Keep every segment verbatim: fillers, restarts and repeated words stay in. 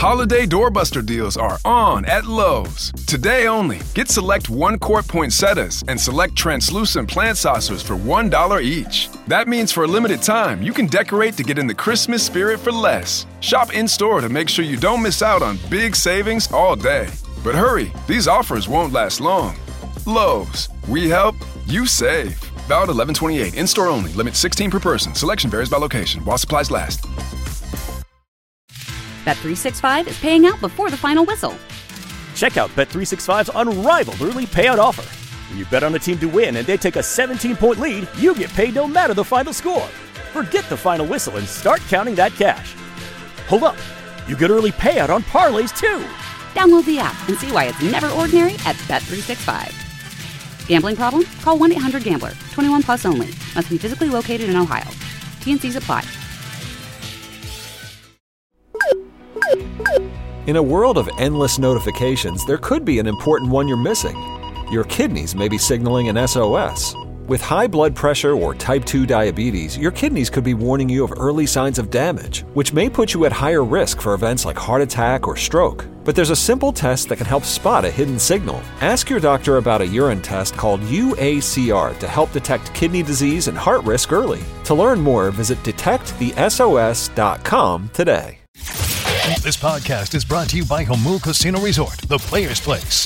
Holiday doorbuster deals are on at Lowe's. Today only, get select one-quart poinsettias and select translucent plant saucers for one dollar each. That means for a limited time, you can decorate to get in the Christmas spirit for less. Shop in-store to make sure you don't miss out on big savings all day. But hurry, these offers won't last long. Lowe's, we help, you save. Valid eleven twenty-eight, in-store only, limit sixteen per person. Selection varies by location, while supplies last. Bet three sixty-five is paying out before the final whistle. Check out Bet three sixty-five's unrivaled early payout offer. When you bet on a team to win and they take a seventeen-point lead, you get paid no matter the final score. Forget the final whistle and start counting that cash. Hold up, you get early payout on parlays too. Download the app and see why it's never ordinary at Bet three sixty-five. Gambling problem? Call one eight hundred gambler. twenty-one plus only. Must be physically located in Ohio. T and Cs apply. In a world of endless notifications, there could be an important one you're missing. Your kidneys may be signaling an S O S. With high blood pressure or type two diabetes, your kidneys could be warning you of early signs of damage, which may put you at higher risk for events like heart attack or stroke. But there's a simple test that can help spot a hidden signal. Ask your doctor about a urine test called U A C R to help detect kidney disease and heart risk early. To learn more, visit detect the S O S dot com today. This podcast is brought to you by Jamul Casino Resort, the Players Place.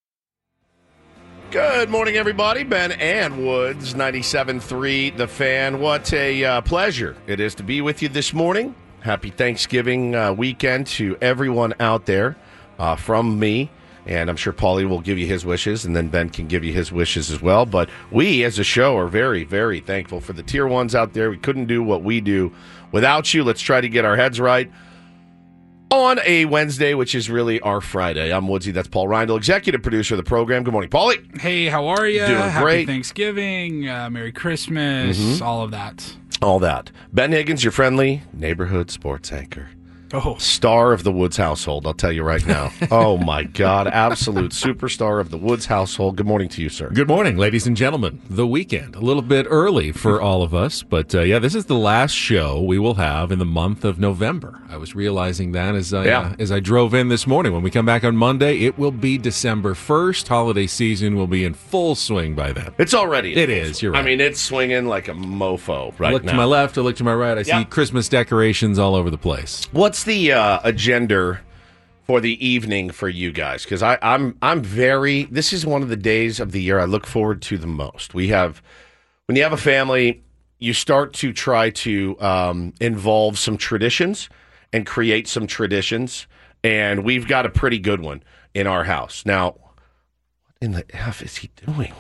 Good morning, everybody. Ben and Woods, ninety-seven point three The Fan. What a uh, pleasure it is to be with you this morning. Happy Thanksgiving uh, weekend to everyone out there uh, from me. And I'm sure Paulie will give you his wishes, and then Ben can give you his wishes as well. But we, as a show, are very, very thankful for the tier ones out there. We couldn't do what we do without you. Let's try to get our heads right on a Wednesday, which is really our Friday. I'm Woodsy. That's Paul Reindl, executive producer of the program. Good morning, Paulie. Hey, how are you? Doing Happy great. Thanksgiving, uh, Merry Christmas, mm-hmm. all of that. All that. Ben Higgins, your friendly neighborhood sports anchor. Oh. Star of the Woods household, I'll tell you right now. Oh, my God. Absolute superstar of the Woods household. Good morning to you, sir. Good morning, ladies and gentlemen. The weekend, a little bit early for all of us, but uh, yeah, this is the last show we will have in the month of November. I was realizing that as I, yeah. uh, as I drove in this morning. When we come back on Monday, it will be December first. Holiday season will be in full swing by then. It's already. It is, you're right. I mean, it's swinging like a mofo right I look now. to my left, I look to my right, I see yep. Christmas decorations all over the place. What's the uh, agenda for the evening for you guys? Because I'm I'm very. This is one of the days of the year I look forward to the most. We have when you have a family, you start to try to um, involve some traditions and create some traditions, and we've got a pretty good one in our house now. What in the F is he doing?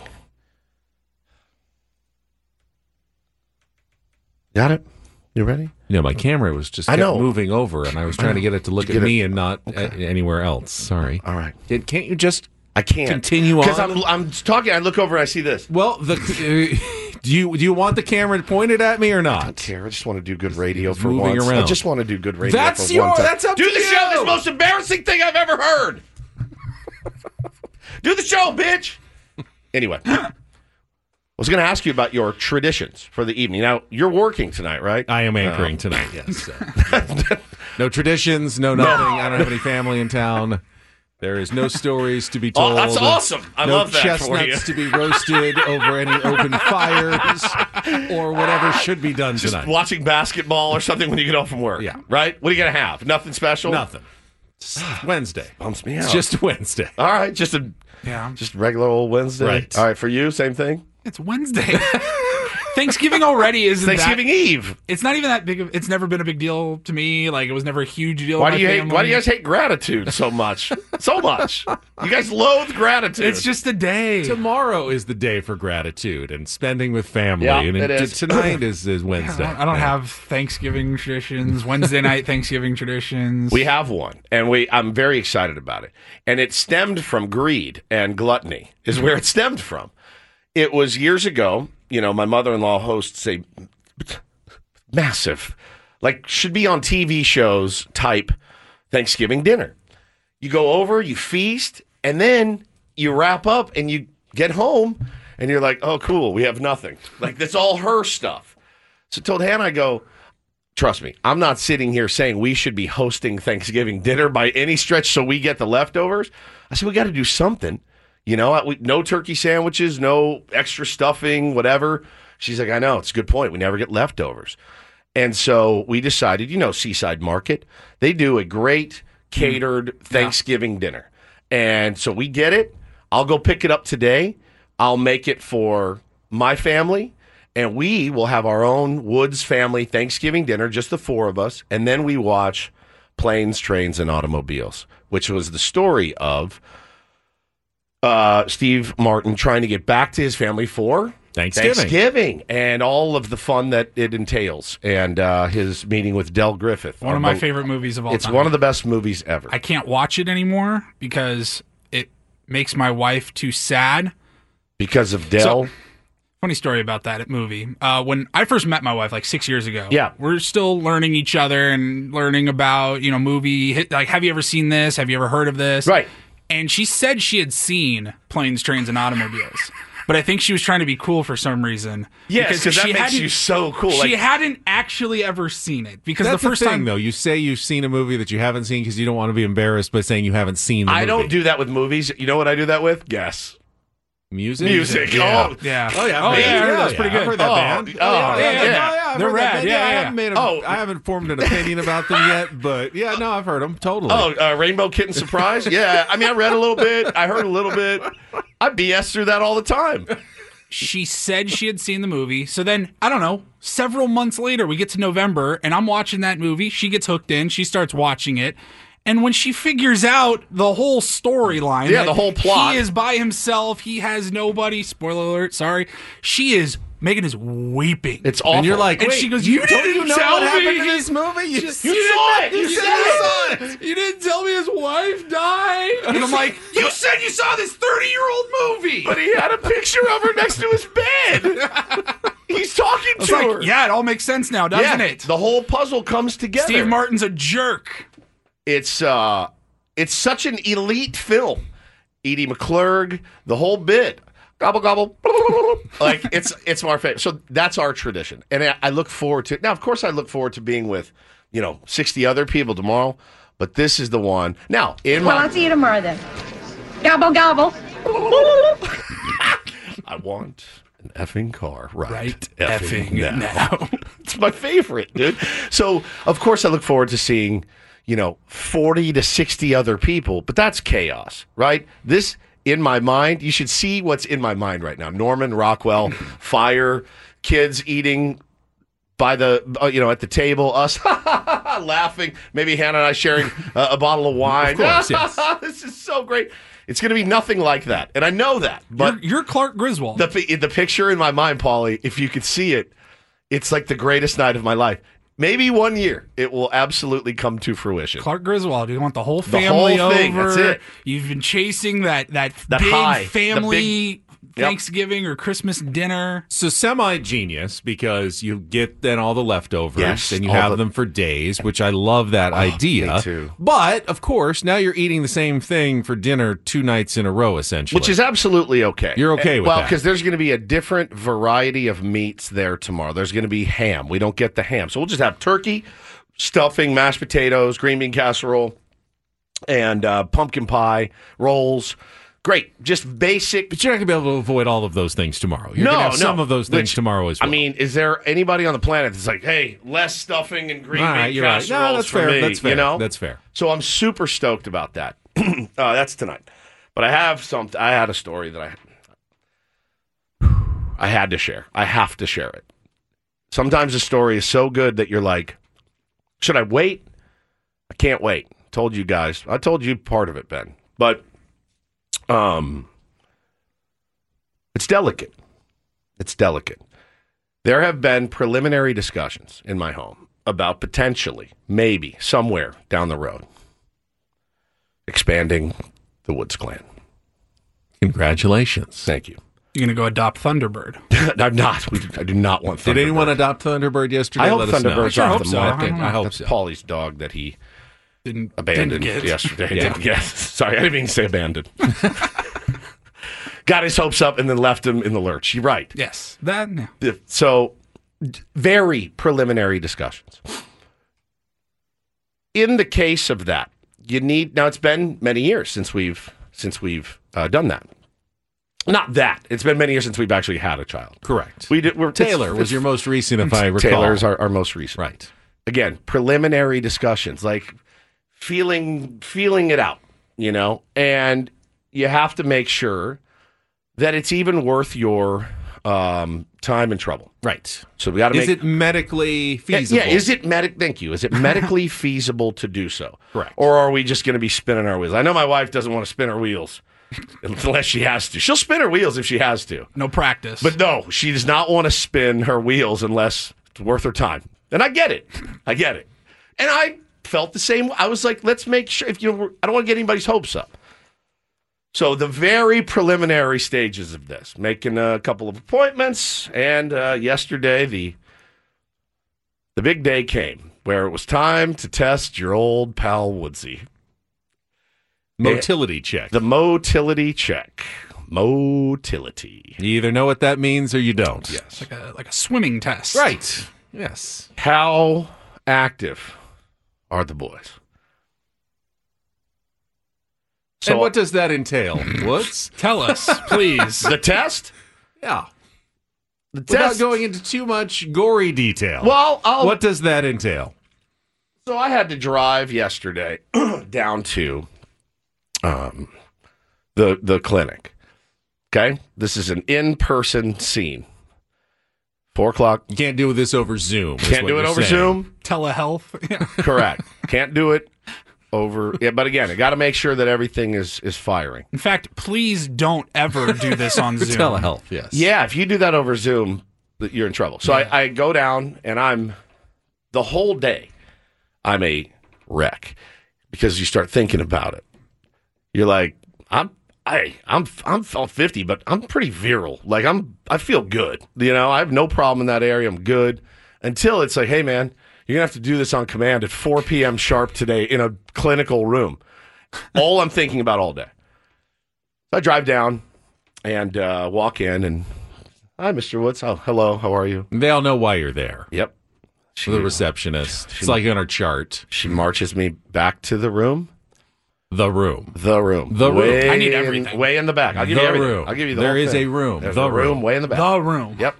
Got it? You ready? You know, my camera was just I kept know. moving over, and I was trying to get it to look Get at me it- and not Okay. a- anywhere else. Sorry. All right. Can't can't you just I can't continue on? because I'm I'm talking. I look over and I see this. Well, the uh, do you do you want the camera pointed at me or I don't not? care. I just want to do good radio It's for moving once. I around. just want to do good radio That's for your- one time. that's up do to the you. show. That's the most embarrassing thing I've ever heard. Do the show, bitch. Anyway, I was going to ask you about your traditions for the evening. Now, you're working tonight, right? I am anchoring Oh. tonight. Yes. Uh, no traditions. No nothing. I don't have any family in town. There is no stories to be told. Oh, that's awesome. I no love that chestnuts for you. to be roasted over any open fires or whatever should be done Just tonight. watching basketball or something when you get home from work. Yeah. Right? What are you going to have? Nothing special? Nothing. Just Wednesday. Bumps me out. It's just Wednesday. All right. Just a Yeah, just regular old Wednesday. Right. All right. For you, same thing? it's Wednesday. Thanksgiving already isn't Thanksgiving that, Eve. It's not even that big of, it's never been a big deal to me. Like, it was never a huge deal. Why to do you my hate? family. Why do you guys hate gratitude so much? So much. You guys loathe gratitude. It's just a day. Tomorrow is the day for gratitude and spending with family. Yeah, and it t- is. tonight is, is I Wednesday. don't, I don't Yeah. have Thanksgiving traditions. Wednesday night Thanksgiving traditions. We have one, and we. I'm very excited about it. And it stemmed from greed and gluttony. Is where it stemmed from. It was years ago. You know, my mother-in-law hosts a massive, like, should be on T V shows type Thanksgiving dinner. You go over, you feast, and then you wrap up and you get home, and you're like, oh, cool, we have nothing. Like, that's all her stuff. So I told Hannah, I go, trust me, I'm not sitting here saying we should be hosting Thanksgiving dinner by any stretch so we get the leftovers. I said, we got to do something. You know, we, no turkey sandwiches, no extra stuffing, whatever. She's like, I know, it's a good point. We never get leftovers. And so we decided, you know, Seaside Market, they do a great catered Thanksgiving yeah. dinner. And so we get it. I'll go pick it up today. I'll make it for my family. And we will have our own Woods family Thanksgiving dinner, just the four of us. And then we watch Planes, Trains, and Automobiles, which was the story of uh, Steve Martin trying to get back to his family for Thanksgiving. Thanksgiving and all of the fun that it entails. And uh, his meeting with Del Griffith. One of my favorite movies of all it's time. It's one of the best movies ever. I can't watch it anymore because it makes my wife too sad. Because of Del? So, funny story about that movie. Uh, when I first met my wife like six years ago, yeah. we're still learning each other and learning about, you know, movie. Like, have you ever seen this? Have you ever heard of this? Right. And she said she had seen Planes, Trains, and Automobiles. But I think she was trying to be cool for some reason. Yes, because that makes you so cool. She like, hadn't actually ever seen it. Because that's the first the thing, time, though. You say you've seen a movie that you haven't seen because you don't want to be embarrassed by saying you haven't seen the I movie. don't do that with movies. You know what I do that with? Guess. Music? Music. Yeah. Oh, yeah. Oh, yeah. Oh, yeah. I heard that's yeah. pretty good. I've heard that oh, band. Oh, yeah, yeah. yeah. yeah. yeah. They're I've heard rad. that band. Yeah, I yeah. haven't made a, Oh. I haven't formed an opinion about them yet, but yeah, no, I've heard them totally. Oh, uh, Rainbow Kitten Surprise? Yeah. I mean, I read a little bit. I heard a little bit. I B S through that all the time. She said she had seen the movie. So then, I don't know, several months later, we get to November, and I'm watching that movie. She gets hooked in. She starts watching it. And when she figures out the whole storyline, yeah, the whole plot, he is by himself. He has nobody. Spoiler alert. Sorry. She is. Megan is weeping. It's awful. And you're like, and wait, she goes, you, "You don't didn't you know tell what me happened in he- this movie? You, Just- You, You saw didn't- it. You you said said you saw it. You didn't tell me his wife died." And I'm like, "You said you saw this thirty-year-old movie." But he had a picture of her next to his bed. He's talking I was to like, her. yeah, it all makes sense now, doesn't yeah, it? The whole puzzle comes together. Steve Martin's a jerk. It's uh, it's such an elite film. Edie McClurg, the whole bit. Gobble gobble, like it's it's our favorite. So that's our tradition, and I, I look forward to. Now, of course, I look forward to being with, you know, sixty other people tomorrow. But this is the one. Now, in Well, my, I'll see you tomorrow then. Gobble gobble. I want an effing car right, Right effing, effing now. now. It's my favorite, dude. So, of course, I look forward to seeing, you know, forty to sixty other people. But that's chaos, right? This. In my mind, you should see what's in my mind right now. Norman Rockwell, fire, kids eating by the, uh, you know, at the table, us laughing, maybe Hannah and I sharing uh, a bottle of wine. Of course, yes. This is so great. It's going to be nothing like that. And I know that. But You're, you're Clark Griswold. the, the picture in my mind, Paulie, if you could see it, it's like the greatest night of my life. Maybe one year it will absolutely come to fruition. Clark Griswold. You want the whole The family whole thing, over. that's it. You've been chasing that that, That big high, the family big- Yep. Thanksgiving or Christmas dinner. So semi-genius because you get then all the leftovers Yes, and you all have the- them for days, which I love that idea. me too. But, of course, now you're eating the same thing for dinner two nights in a row, essentially. Which is absolutely okay. You're okay with well, that. because there's going to be a different variety of meats there tomorrow. There's going to be ham. We don't get the ham. So we'll just have turkey, stuffing, mashed potatoes, green bean casserole, and uh, pumpkin pie, rolls. Great. Just basic. But you're not going to be able to avoid all of those things tomorrow. You're no, going to have no. some of those things Which, tomorrow as well. I mean, is there anybody on the planet that's like, hey, less stuffing and green all bean right, you're right. casseroles No, that's for fair. me? That's fair. You know? That's fair. So I'm super stoked about that. uh, that's tonight. But I have something. I had a story that I I had to share. I have to share it. Sometimes a story is so good that you're like, should I wait? I can't wait. Told you guys. I told you part of it, Ben. But um, it's delicate. It's delicate. There have been preliminary discussions in my home about potentially, maybe, somewhere down the road, expanding the Woods Clan. Congratulations. Thank you. You're going to go adopt Thunderbird. I'm not. We, I do not want Thunderbird. Did anyone adopt Thunderbird yesterday? I hope Let us know. Thunderbird's Sure off hope the so. market. I don't I hope That's so. Paulie's dog that he Didn't abandoned didn't get. yesterday. Yeah. Didn't get. Sorry, I didn't mean to say abandoned. Got his hopes up and then left him in the lurch. You're right. Yes. That, yeah. If- So very preliminary discussions. In the case of that, you need now. It's been many years since we've since we've uh, done that. Not that it's been many years since we've actually had a child. Correct. We did. We're, Taylor it's, was it's, your most recent, if I recall. Taylor's our, our most recent. Right. Again, preliminary discussions, like feeling feeling it out, you know, and you have to make sure that it's even worth your um, time and trouble. Right. So we got to make Is it medically feasible? Yeah, is it medic? Thank you. Is it medically feasible to do so? Correct. Or are we just going to be spinning our wheels? I know my wife doesn't want to spin her wheels unless she has to. She'll spin her wheels if she has to. No practice. But no, she does not want to spin her wheels unless it's worth her time. And I get it. I get it. And I felt the same. I was like, let's make sure. If you, I don't want to get anybody's hopes up. So the very preliminary stages of this, making a couple of appointments, and uh, yesterday the the big day came where it was time to test your old pal Woodsy. Motility check. The motility check. Motility. You either know what that means or you don't. Yes. like a like a swimming test. Right. Yes. How active are the boys? So, and what does that entail, Woods? Tell us, please. The test? Yeah. The Without test. going into too much gory detail. Well, I'll, what does that entail? So I had to drive yesterday down to um, the the clinic. Okay? This is an in-person scene. Four o'clock. You can't do this over Zoom. Can't do it over saying. Zoom. Telehealth. Yeah. Correct. Can't do it over. Yeah, but again, I got to make sure that everything is is firing. In fact, please don't ever do this on Zoom. Telehealth, yes. Yeah, if you do that over Zoom, you're in trouble. So yeah. I, I go down, and I'm the whole day, I'm a wreck because you start thinking about it. You're like, I'm. I, I'm I'm fifty, but I'm pretty virile. Like I'm, I feel good. You know, I have no problem in that area. I'm good until it's like, hey man, you're gonna have to do this on command at four p.m. sharp today in a clinical room. All I'm thinking about all day. So I drive down and uh, walk in, and hi, Mister Woods. Oh, hello. How are you? They all know why you're there. Yep. She, the receptionist. She, it's like on our chart. She marches me back to the room. The room. The room. The room. Way I need everything. In, way in the back. I'll give the you everything. room. I'll give you the There whole is thing. a room. There's the a room. room. Way in the back. The room. Yep.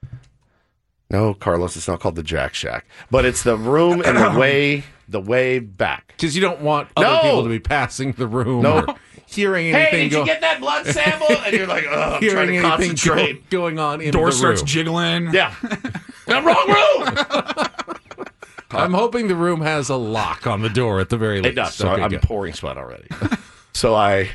No, Carlos, it's not called the Jack Shack, but it's the room and the way the way back. Because you don't want other No. people to be passing the room No. or hearing anything. Hey, did go- you get that blood sample? And you're like, oh, I'm hearing trying to anything concentrate. go- going on in Door the starts room. jiggling. Yeah. The wrong room. I'm hoping the room has a lock on the door at the very least. It does. So Okay, I'm good. pouring sweat already. So I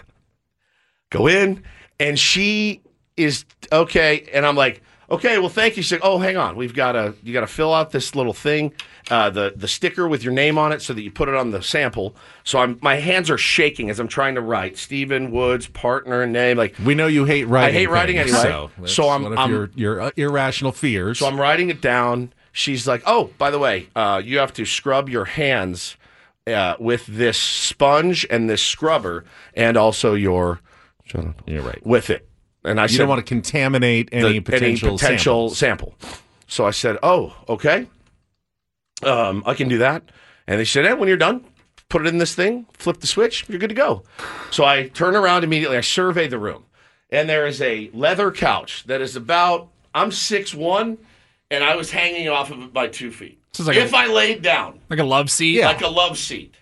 go in, and she is okay, and I'm like, okay, well, thank you. She's like, oh, hang on, we've got to you got to fill out this little thing, uh, the the sticker with your name on it, so that you put it on the sample. So I'm my hands are shaking as I'm trying to write Stephen Woods, partner, name. Like We know you hate writing. I hate writing things, anyway. So, that's So I'm- one of I'm- your, your uh, irrational fears. So I'm writing it down. She's like, oh, by the way, uh, you have to scrub your hands uh, with this sponge and this scrubber, and also your. You're right. With it. And I You said, don't want to contaminate any the- potential, any potential samples. sample. So I said, oh, okay. Um, I can do that. And they said, hey, when you're done, put it in this thing, flip the switch, you're good to go. So I turn around immediately. I survey the room. And there is a leather couch that is about, I'm six one, and I was hanging off of it by two feet. This is like if a- I laid down, Like a love seat. like a love seat.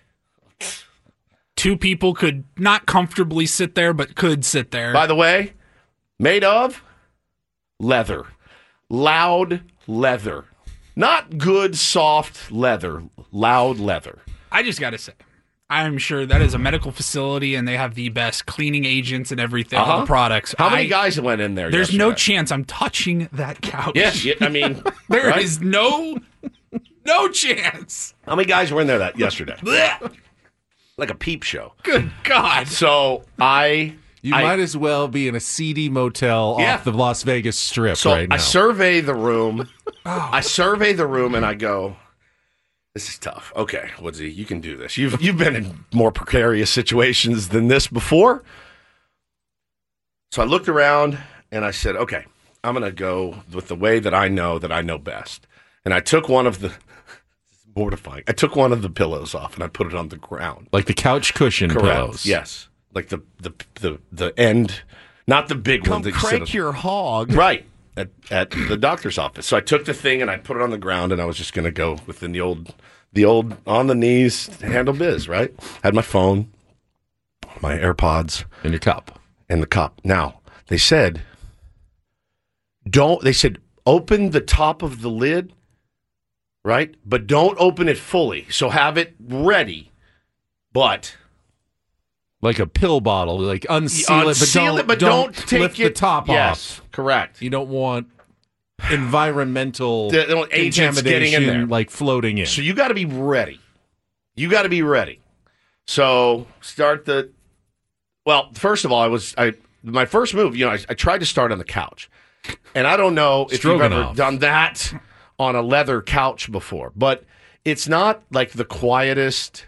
Two people could not comfortably sit there, but could sit there. By the way, made of leather. Loud leather. Not good, soft leather. Loud leather. I just got to say, I'm sure that is a medical facility, and they have the best cleaning agents and everything, all Uh-huh. the products. How many I- guys went in there There's no yesterday? chance I'm touching that couch. Yes, yeah, I mean, There right? is no, no chance. How many guys were in there that yesterday? Like a peep show. Good God. So I... You I- might as well be in a seedy motel Yeah. off the Las Vegas Strip So right now. I survey the room. I survey the room and I go, this is tough. Okay, Woodsy, you can do this. You've you've been in more precarious situations than this before. So I looked around and I said, okay, I'm going to go with the way that I know that I know best. And I took one of the, it's mortifying, I took one of the pillows off and I put it on the ground. Like the couch cushion Correct. pillows. Yes. Like the, the, the, the end, not the big Come one. That you sit crank on. your hog. Right. At, at the doctor's office. So I took the thing and I put it on the ground and I was just going to go within the old, the old on the knees handle biz, right? Had my phone, my AirPods. And your cup. And the cup. Now, they said, don't, they said, open the top of the lid, right? But don't open it fully. So have it ready. But. Like a pill bottle, like unseal it, but Unseal don't, it, but don't, don't take lift it- the top Yes, off. correct. You don't want environmental The- the agents getting in contamination, there. like floating in. So you got to be ready. You got to be ready. So start the. Well, first of all, I was I my first move. You know, I, I tried to start on the couch, and I don't know if you've ever Stroganoff. done that on a leather couch before, but it's not like the quietest.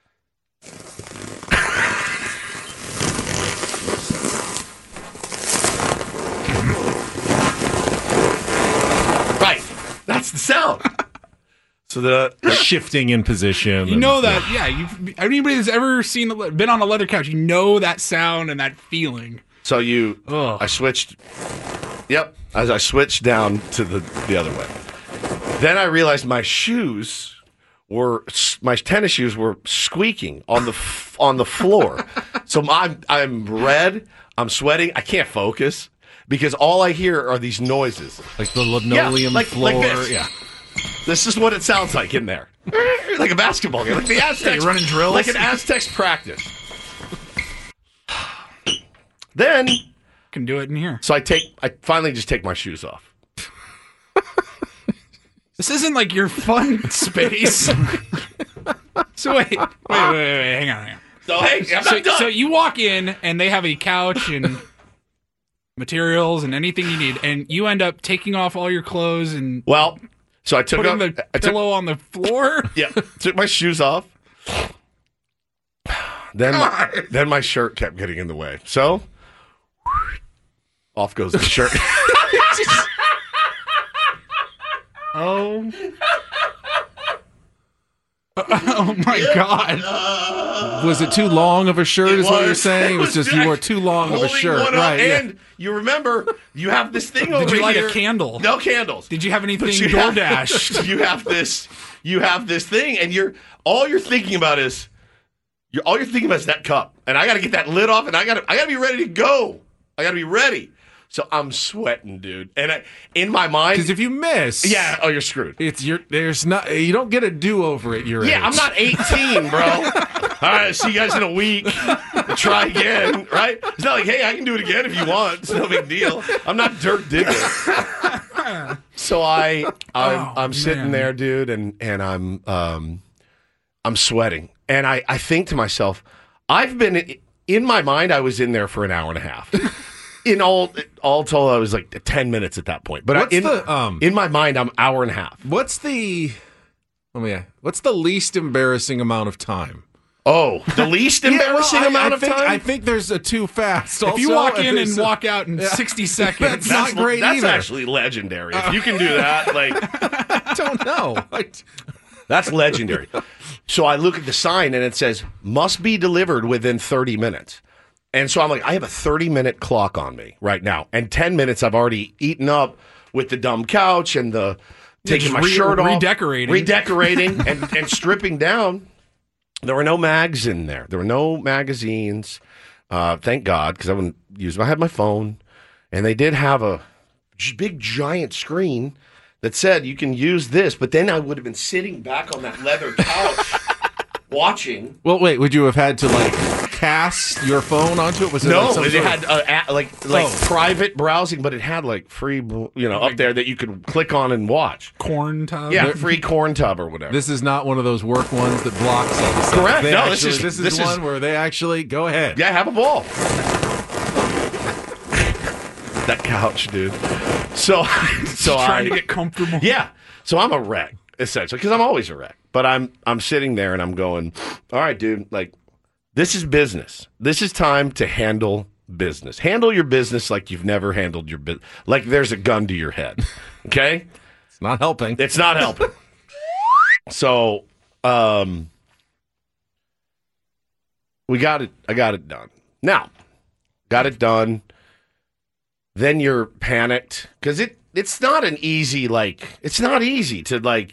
Right, that's the sound. So the shifting in position. You know that, yeah. You've, anybody that's ever seen a le- been on a leather couch, you know that sound and that feeling. So you, Ugh. I switched. Yep, as I switched down to the the other way. Then I realized my shoes were my tennis shoes were squeaking on the f- on the floor. So I'm I'm red. I'm sweating. I can't focus because all I hear are these noises, like the linoleum yeah, like, floor. Like this. Yeah. This is what it sounds like in there, like a basketball game, like the Aztecs You're running drills? like an Aztecs practice. Then can do it in here. So I take, I finally just take my shoes off. This isn't like your fun space. So wait, wait, wait, wait, wait, hang on, hang on. So hey, I'm so, not done. so you walk in and they have a couch and materials and anything you need, and you end up taking off all your clothes and well, so I took putting off, the I took, pillow on the floor. Yeah, took my shoes off. Then my, then my shirt kept getting in the way. So off goes the shirt. Oh. Oh my God. Was it too long of a shirt, It is what was. you're saying? It was It just was you like wore too long of a holding shirt. one up, Right. yeah. And you remember, you have this thing over Did you light here. a candle? No candles. Did you have anything But you door have- dashed? You have this. You have this thing, and you're all you're thinking about is you're all you're thinking about is that cup, and I got to get that lid off, and I got to I got to be ready to go. I got to be ready. So I'm sweating, dude, and I, in my mind, Because if you miss, yeah, oh, you're screwed. it's your. There's not. You don't get a do over at your age. Yeah, I'm not eighteen, bro. All right, see you guys in a week. Try again, right? It's not like, hey, I can do it again if you want. It's no big deal. I'm not Dirk Diggler. So I, I'm, Oh, I'm sitting man. there, dude, and and I'm, um, I'm sweating, and I, I think to myself, I've been in my mind, I was in there for an hour and a half. In all, all told, I was like ten minutes at that point. But I, What's in, the, um, in my mind, I'm hour and a half. What's the? Oh yeah. What's the least embarrassing amount of time? Oh, the least embarrassing Yeah, well, I- amount I of think, time. I think there's a too fast. If you also, walk in and there's a- walk out in sixty seconds, That's not great That's either. actually legendary. If you can do that, like I don't know. I, that's legendary. So I look at the sign and it says must be delivered within thirty minutes. And so I'm like, I have a thirty minute clock on me right now. And ten minutes I've already eaten up with the dumb couch and the taking just my re- shirt off, redecorating. redecorating and, and stripping down. There were no mags in there. There were no magazines. Uh, thank God, because I wouldn't use them. I had my phone, and they did have a g- big giant screen that said you can use this. But then I would have been sitting back on that leather couch watching. well, wait. Would you have had to like cast your phone onto it? Was it No, like some it sort had of- uh, a, like like Oh. private browsing, but it had like free, you know, up there that you could click on and watch. corn tub. Yeah, free corn tub or whatever. This is not one of those work ones that blocks all the stuff. Correct. They No, actually, this is- this is this is- one where they actually go ahead. Yeah, have a ball. That couch, dude. So, so trying I, to get comfortable. yeah. So I'm a wreck essentially because I'm always a wreck. But I'm I'm sitting there and I'm going, all right, dude. Like, this is business. This is time to handle business. Handle your business like you've never handled your business. Like there's a gun to your head. Okay? It's not helping. It's not helping. So, um, we got it. I got it done. Now, got it done. Then you're panicked because it, it's not an easy, like, it's not easy to, like,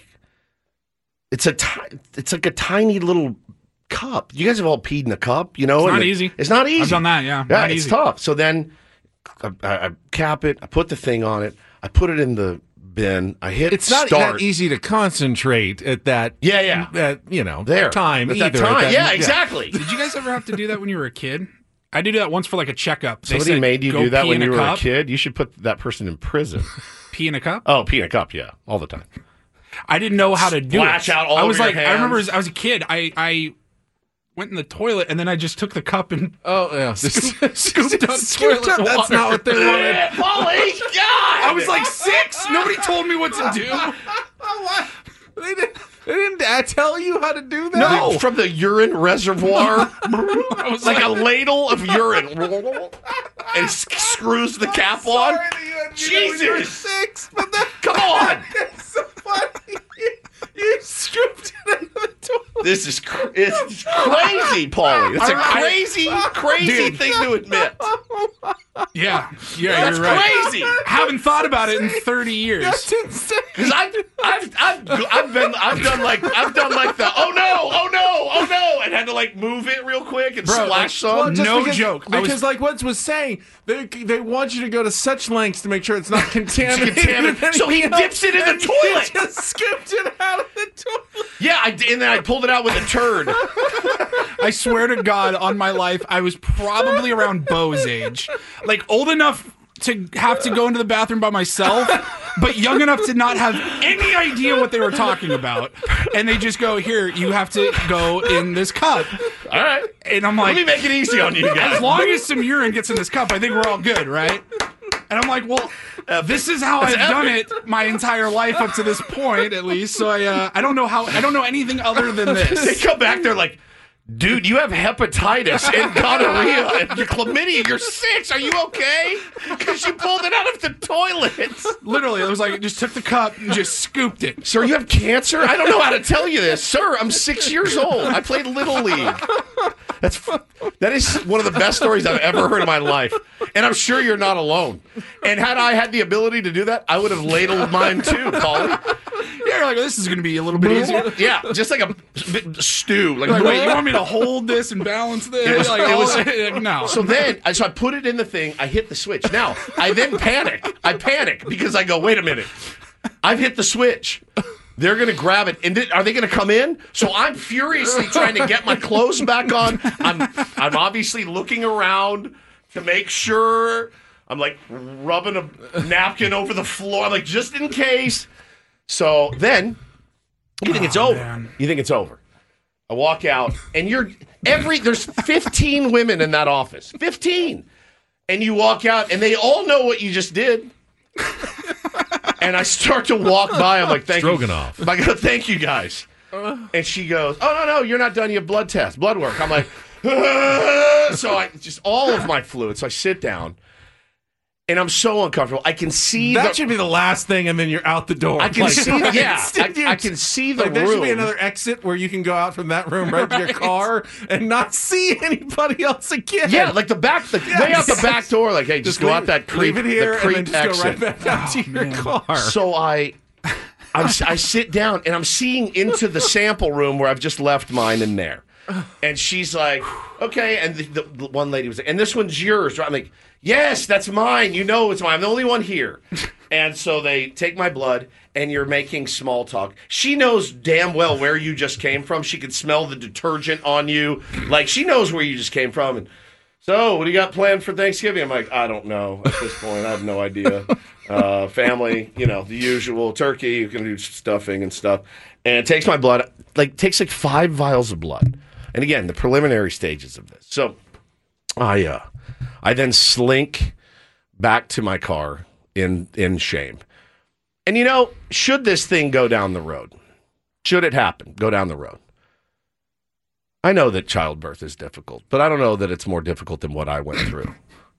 it's a ti- it's like a tiny little cup. You guys have all peed in a cup, you know? It's not it, easy. It's not easy. I've done that, yeah. Yeah, Not it's easy. tough. So then I, I, I cap it. I put the thing on it. I put it in the bin. I hit It's not start. that easy to concentrate at that. Yeah, yeah. At, you know, There. time At either. that time. At that- yeah, exactly. Did you guys ever have to do that when you were a kid? I did that once for like a checkup. They Somebody said, made you "Go do that pee when in you a were cup." a kid. You should put that person in prison. Pee in a cup? Oh, pee in a cup, yeah, all the time. I didn't know how to do Splash it. out all I was over your like, I remember hands. as I was a kid, I, I went in the toilet and then I just took the cup and Oh, yeah. scooped, scooped up Scooped toilet up. That's water. not what they wanted. Yeah, Polly, God! I was like six. Nobody told me what to do. What? They didn't, they didn't uh, tell you how to do that? No, from the urine reservoir, I was like a ladle of urine, and s- screws the cap on. Jesus, six, but that, come on! that's so funny. You scooped it into the toilet. This is cr- it's crazy, Paulie. It's a I- crazy, crazy Dude. thing to admit. Yeah, yeah, That's you're right. crazy. Haven't thought about it in thirty years. That's insane. Because I've, I've, I've, I've been, I've done like, I've done like the, oh no, oh no, oh no, and had to like move it real quick and splash some. Well, just No because, joke. I Because, was- like Woods was saying, they they want you to go to such lengths to make sure it's not contaminated. contaminated. So he dips it in the And he toilet. just scooped it out of the toilet. Yeah, I did, and then I pulled it out with a turd. I swear to God, on my life, I was probably around Bo's age. Like, old enough to have to go into the bathroom by myself, but young enough to not have any idea what they were talking about. And they just go, here, you have to go in this cup. All right. And I'm Let like, me make it easy on you guys. as long as some urine gets in this cup, I think we're all good, right? And I'm like, well, this is how I've done it my entire life up to this point, at least. So I, uh, I don't know how, I don't know anything other than They this. come back, they're like, dude, you have hepatitis and gonorrhea and you're chlamydia. You're six. Are you okay? Because you pulled it out of the toilet. Literally, it was like, just took the cup and just scooped it. Sir, you have cancer? I don't know how to tell you this. Sir, I'm six years old. I played Little League. That's that is one of the best stories I've ever heard in my life. And I'm sure you're not alone. And had I had the ability to do that, I would have ladled mine too, Paulie. Yeah, you're like, this is going to be a little bit easier. Yeah, just like a stew. Like, Like, wait, you want me to hold this and balance this? It was- like, it all was- that? No. So then, so I put it in the thing. I hit the switch. Now, I then panic. I panic because I go, wait a minute. I've hit the switch. They're going to grab it. And th- are they going to come in? So I'm furiously trying to get my clothes back on. I'm, I'm obviously looking around to make sure. I'm like rubbing a napkin over the floor. I'm like, just in case. So then, you think Oh, it's over. man. You think it's over. I walk out, and you're every there's fifteen women in that office. fifteen. And you walk out, and they all know what you just did. And I start to walk by. I'm like, thank Stroganoff. you. I go, thank you guys. And she goes, oh, no, no, you're not done. You have blood test, blood work. I'm like, "Ah." So I just all of my fluid. So I sit down, and I'm so uncomfortable. I can see That the, should be the last thing, and then you're out the door. I can Like, see, right? yeah, I, I can see the Like, there room. should be another exit where you can go out from that room right, to your car and not see anybody else again. Yeah, like the back, the way out the back door. Like, hey, just, go leave, out that creep, leave it here, the creep and then just exit. go right back out to your car. So I, I'm, I sit down and I'm seeing into the sample room where I've just left mine in there, and she's like, okay, and the, the, the one lady was like, and this one's yours, right? I'm like, yes, that's mine. You know it's mine. I'm the only one here. And so they take my blood, and you're making small talk. She knows damn well where you just came from. She could smell the detergent on you. Like, she knows where you just came from. And so, what do you got planned for Thanksgiving? I'm like, I don't know at this point. I have no idea. Uh, family, you know, the usual turkey. You can do stuffing and stuff. And it takes my blood, like, takes like five vials of blood. And again, the preliminary stages of this. So, I, uh, I then slink back to my car in in shame. And you know, should this thing go down the road, should it happen, go down the road, I know that childbirth is difficult, but I don't know that it's more difficult than what I went through.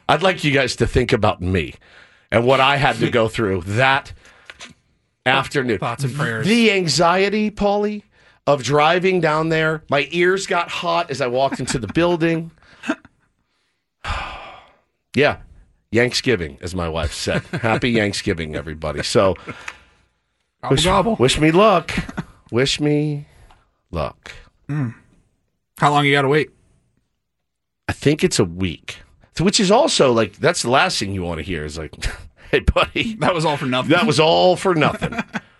I'd like you guys to think about me and what I had to go through that afternoon. Thoughts and prayers. The anxiety, Paulie, of driving down there. My ears got hot as I walked into the building. Yeah. Yanksgiving, as my wife said. Happy Yanksgiving, everybody. So, Gobble, wish, gobble. wish me luck. Wish me luck. Mm. How long you got to wait? I think it's a week, which is also like, that's the last thing you want to hear is like, hey, buddy. That was all for nothing. That was all for nothing.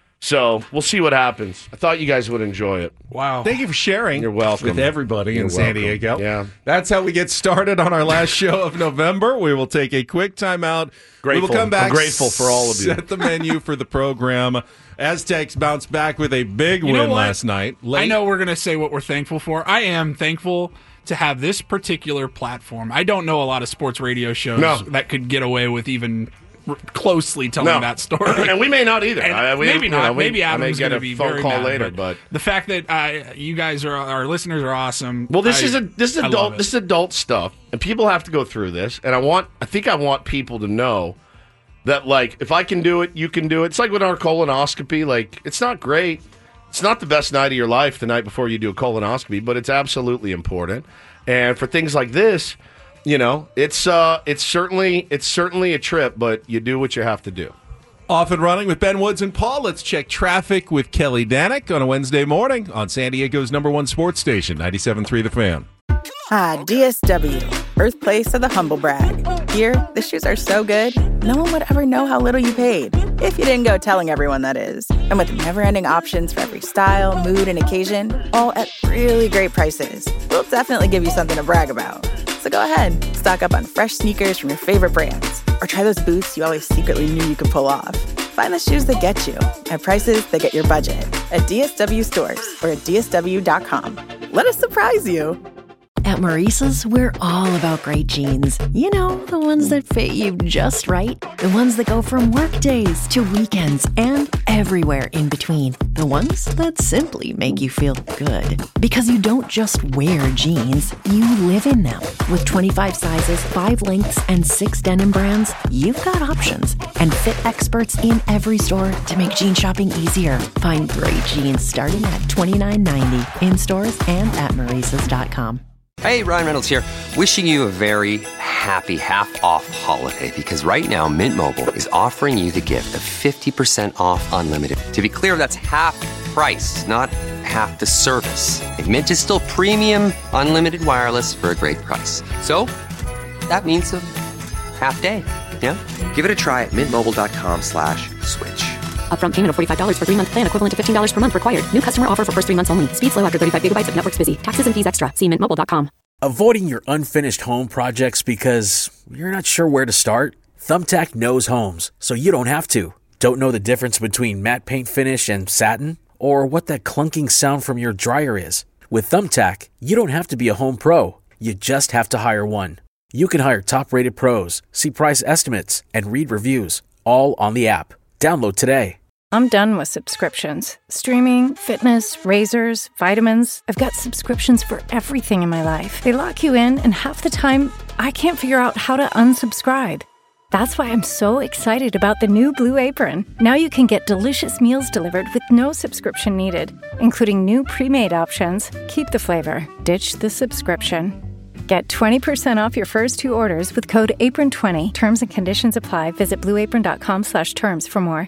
So we'll see what happens. I thought you guys would enjoy it. Wow. Thank you for sharing. You're welcome. With everybody You're in San welcome. Diego. Yeah. That's how we get started on our last show of November. We will take a quick time out. Grateful. We will come back. I'm grateful for all of you. Set the menu for the program. Aztecs bounced back with a big You know win what? last night. Late. I know we're going to say what we're thankful for. I am thankful to have this particular platform. I don't know a lot of sports radio shows No. that could get away with even r- closely telling No. that story. And we may not either. And I- we- maybe you not. know, we- maybe I may Adam's get going to a be phone very call mad, later, but- the fact that uh, you guys are, our listeners are awesome. Well, this I- is a this is I love adult it. this is adult stuff, and people have to go through this. And I want I think I want people to know that, like, if I can do it, you can do it. It's like with our colonoscopy. Like, it's not great. It's not the best night of your life the night before you do a colonoscopy, but it's absolutely important. And for things like this, you know, it's uh, it's certainly it's certainly a trip, but you do what you have to do. Off and running with Ben Woods and Paul. Let's check traffic with Kelly Danick on a Wednesday morning on San Diego's number one sports station, ninety-seven point three The Fan. Ah, D S W, birthplace of the humble brag. Here, the shoes are so good, no one would ever know how little you paid. If you didn't go telling everyone, that is. And with never-ending options for every style, mood, and occasion, all at really great prices, we'll definitely give you something to brag about. So go ahead, stock up on fresh sneakers from your favorite brands, or try those boots you always secretly knew you could pull off. Find the shoes that get you at prices that get your budget at D S W stores or at D S W dot com. Let us surprise you. At Maurice's, we're all about great jeans. You know, the ones that fit you just right. The ones that go from work days to weekends and everywhere in between. The ones that simply make you feel good. Because you don't just wear jeans, you live in them. With twenty-five sizes, five lengths, and six denim brands, you've got options. And fit experts in every store to make jean shopping easier. Find great jeans starting at twenty-nine ninety in stores and at Maurice's dot com. Hey, Ryan Reynolds here. Wishing you a very happy half-off holiday because right now Mint Mobile is offering you the gift of fifty percent off unlimited. To be clear, that's half price, not half the service. And Mint is still premium unlimited wireless for a great price. So that means a half day, yeah? Give it a try at mintmobile.com slash switch. Upfront payment of forty-five dollars for three-month plan equivalent to fifteen dollars per month required. New customer offer for first three months only. Speed slow after thirty-five gigabytes if network's busy. Taxes and fees extra. See mint mobile dot com. Avoiding your unfinished home projects because you're not sure where to start? Thumbtack knows homes, so you don't have to. Don't know the difference between matte paint finish and satin? Or what that clunking sound from your dryer is? With Thumbtack, you don't have to be a home pro. You just have to hire one. You can hire top-rated pros, see price estimates, and read reviews, all on the app. Download today. I'm done with subscriptions. Streaming, fitness, razors, vitamins. I've got subscriptions for everything in my life. They lock you in, and half the time, I can't figure out how to unsubscribe. That's why I'm so excited about the new Blue Apron. Now you can get delicious meals delivered with no subscription needed, including new pre-made options. Keep the flavor, ditch the subscription. Get twenty percent off your first two orders with code apron twenty. Terms and conditions apply. Visit blueapron.com slash terms for more.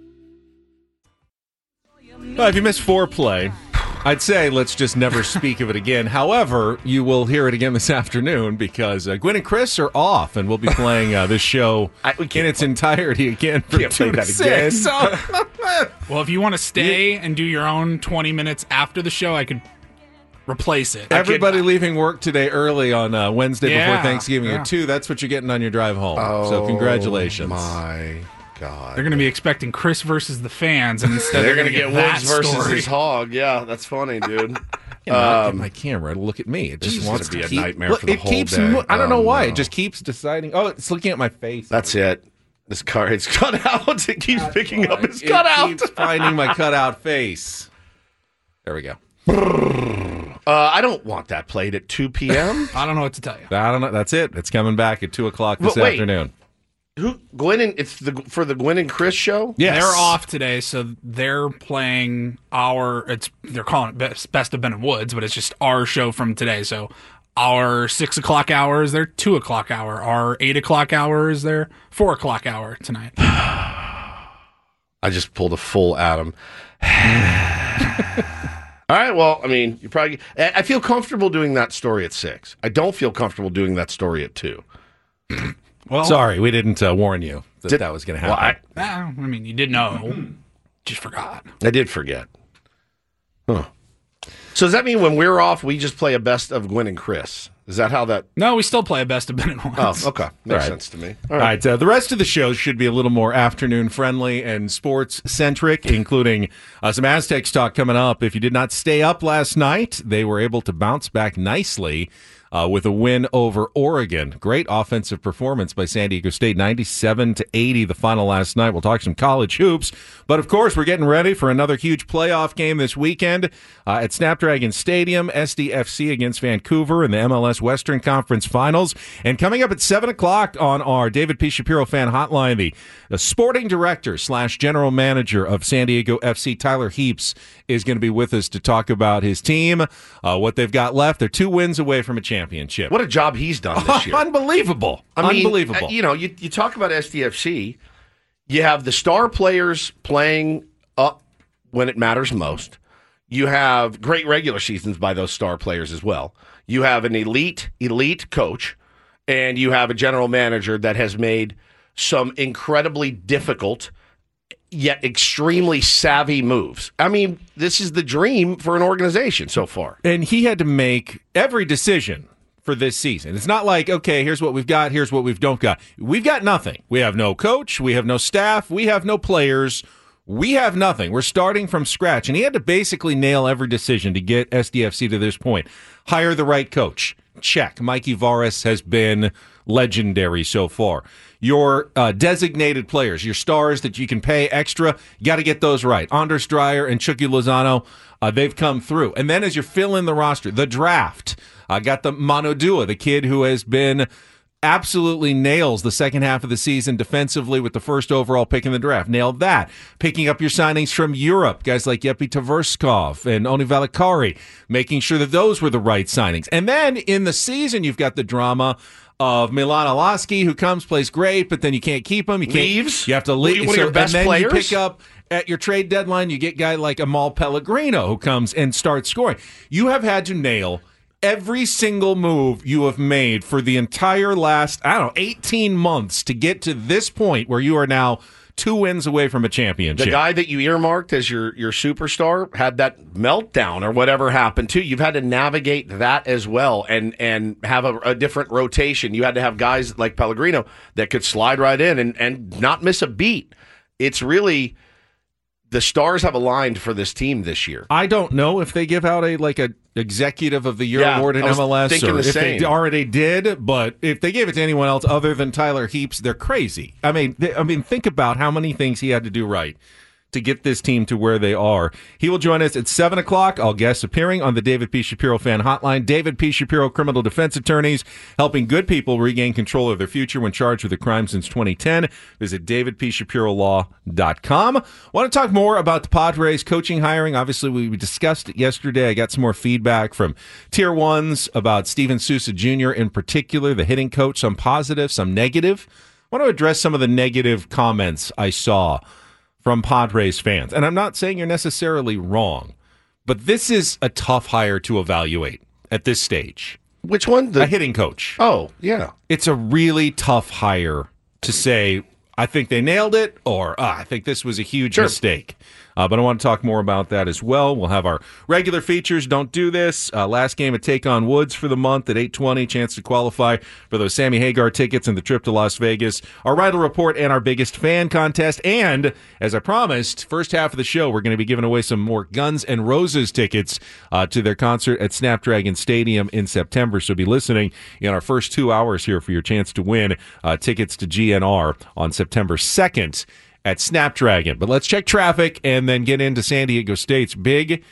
Well, if you missed foreplay, I'd say let's just never speak of it again. However, you will hear it again this afternoon because uh, Gwen and Chris are off, and we'll be playing uh, this show I, in its entirety again for can't two play to that six. again. So, well, if you want to stay and do your own twenty minutes after the show, I could replace it. Everybody could, leaving work today early on uh, Wednesday yeah, before Thanksgiving yeah. at two. That's what you're getting on your drive home. Oh, so congratulations. My God. They're going to be expecting Chris versus the fans, and instead they're going to get that Woods versus story. his hog. Yeah, that's funny, dude. You know, um, um, my camera to look at me. It just this wants is gonna to be a keep, nightmare look, for the it whole keeps, day. I don't Oh, know why. no. It just keeps deciding. Oh, it's looking at my face. That's it. This car, it's cut out. It keeps That's picking why. up its it cutout. Keeps finding my cutout face. There we go. Uh, I don't want that played at two p.m. I don't know what to tell you. I don't know. That's it. It's coming back at two o'clock this But wait. afternoon. Who Gwen and it's the for the Gwen and Chris show? Yes. They're off today, so they're playing our. It's they're calling it best, best of Ben and Woods, but it's just our show from today. So our six o'clock hour is their two o'clock hour. Our eight o'clock hour is their four o'clock hour tonight. I just pulled a full Adam. All right. Well, I mean, you probably. I I feel comfortable doing that story at six. I don't feel comfortable doing that story at two. Well, Sorry, we didn't uh, warn you that Did- that was going to Well, happen. I, I mean, you did know, just forgot. I did forget. Huh. So does that mean when we're off, we just play a best of Gwen and Chris? Is that how that? No, we still play a best of Ben and Woods. Oh, okay, makes All right. sense to me. All right, uh, the rest of the show should be a little more afternoon friendly and sports centric, including uh, some Aztecs talk coming up. If you did not stay up last night, they were able to bounce back nicely uh, with a win over Oregon. Great offensive performance by San Diego State, ninety-seven to eighty, the final last night. We'll talk some college hoops, but of course, we're getting ready for another huge playoff game this weekend uh, at Snapdragon Stadium. S D F C against Vancouver in the M L S Western Conference Finals. And coming up at seven o'clock on our David P. Shapiro fan hotline, the, the sporting director slash general manager of San Diego F C, Tyler Heaps, is going to be with us to talk about his team, uh, what they've got left. They're two wins away from a championship. What a job he's done this year. Unbelievable. I mean, Unbelievable. uh, you know, you, you talk about S D F C, you have the star players playing up when it matters most. You have great regular seasons by those star players as well. You have an elite, elite coach, and you have a general manager that has made some incredibly difficult yet extremely savvy moves. I mean, this is the dream for an organization so far. And he had to make every decision for this season. It's not like, okay, here's what we've got, here's what we don't got. We've got nothing. We have no coach, we have no staff, we have no players. We have nothing. We're starting from scratch. And he had to basically nail every decision to get S D F C to this point. Hire the right coach. Check. Mikey Varas has been legendary so far. Your uh, designated players, your stars that you can pay extra, you got to get those right. Anders Dreyer and Chucky Lozano, uh, they've come through. And then as you fill in the roster, the draft, I uh, got the Mano Dua, the kid who has been absolutely nails the second half of the season defensively with the first overall pick in the draft. Nailed that. Picking up your signings from Europe, guys like Yepi Tverskov and Oni Valakari, making sure that those were the right signings. And then in the season, you've got the drama of Milan Alaski, who comes, plays great, but then you can't keep him. You can't, Leaves. You have to leave. One of your best and then players. you pick up at your trade deadline, you get a guy like Amal Pellegrino who comes and starts scoring. You have had to nail every single move you have made for the entire last, I don't know, eighteen months to get to this point where you are now two wins away from a championship. The guy that you earmarked as your, your superstar had that meltdown or whatever happened too. You've had to navigate that as well and, and have a, a different rotation. You had to have guys like Pellegrino that could slide right in and, and not miss a beat. It's really... The stars have aligned for this team this year. I don't know if they give out a like a executive of the year Yeah, award in I was M L S thinking or the if same. they already did, but if they gave it to anyone else other than Tyler Heaps, they're crazy. I mean, they, I mean, think about how many things he had to do right to get this team to where they are. He will join us at seven o'clock. All guests appearing on the David P. Shapiro fan hotline. David P. Shapiro criminal defense attorneys helping good people regain control of their future when charged with a crime since twenty ten. Visit david p shapiro law dot com. Want to talk more about the Padres coaching hiring? Obviously, we discussed it yesterday. I got some more feedback from tier ones about Steven Sousa Junior in particular, the hitting coach, some positive, some negative. I want to address some of the negative comments I saw from Padres fans. And I'm not saying you're necessarily wrong, but this is a tough hire to evaluate at this stage. Which one? The a hitting coach. Oh, yeah. It's a really tough hire to say, I think they nailed it, or ah, I think this was a huge Sure. mistake. Uh, but I want to talk more about that as well. We'll have our regular features, Don't Do This. Uh, last game at Take On Woods for the month at eight twenty. Chance to qualify for those Sammy Hagar tickets and the trip to Las Vegas. Our Rival Report and our biggest fan contest. And, as I promised, first half of the show, we're going to be giving away some more Guns N' Roses tickets uh, to their concert at Snapdragon Stadium in September. So be listening in our first two hours here for your chance to win uh, tickets to G N R on September second. At Snapdragon. But let's check traffic and then get into San Diego State's big